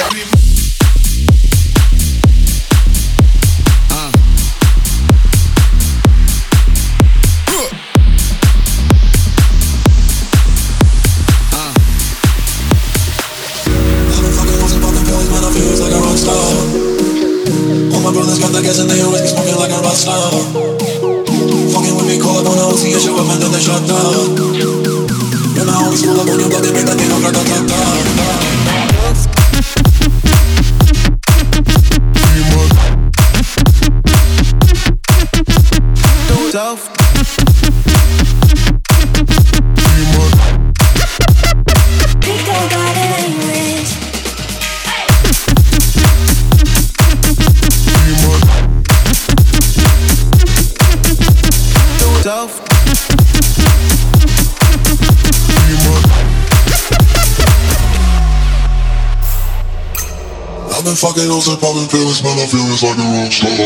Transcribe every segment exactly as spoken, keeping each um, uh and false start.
Fucking hoes and popping pills, man, I feel it's like a rock star.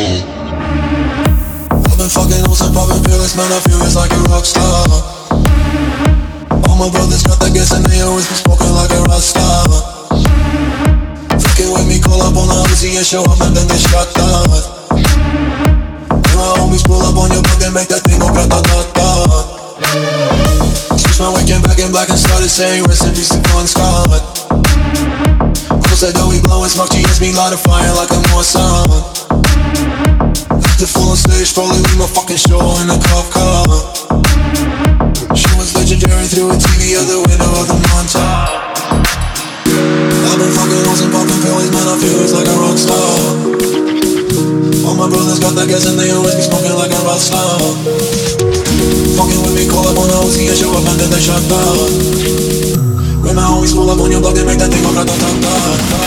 I've been fucking hoes and popping pills, man, I feel it's like a rock star. All my brothers got that gas and they always been smoking like a rock star. Fucking with me, call up on the Uzi and show up and then they shot down. And my homies pull up on your block and make that thing go grata-ta-ta. Switch my weekend back in black and started saying rest in peace to Bon Scott. Said that we blowin' smoke, G S me light a fire like a Mossad. After full on stage, probably leave my fucking show in a cop car. She was legendary through a T V out the window of the montage. I've been fucking hoes and popping pills, man, I feel it's like a rock star. All my brothers got that gas and they always be smoking like a rock star. Fucking with me, call up on the Uzi and show up and then they shot down. When my homies pull up on your block, they make that thing go grata-ta-ta.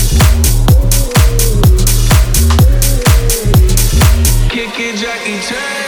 Jackie Chan.